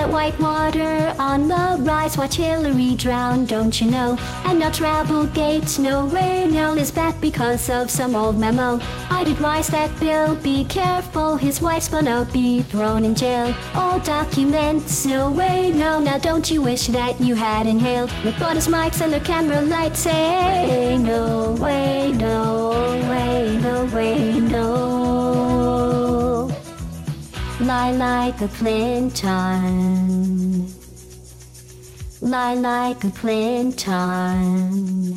that white water on the rise. Watch Hillary drown, don't you know? And now travel gates nowhere. Now is back because of some old memo. I did rise that bill, be careful, his wife's gonna be thrown in jail. All documents nowhere. No, now don't you wish that you had inhaled? Reporters, mics, and the camera lights say no way, no way, no way, no. Lie like a Clinton. Lie like a Clinton.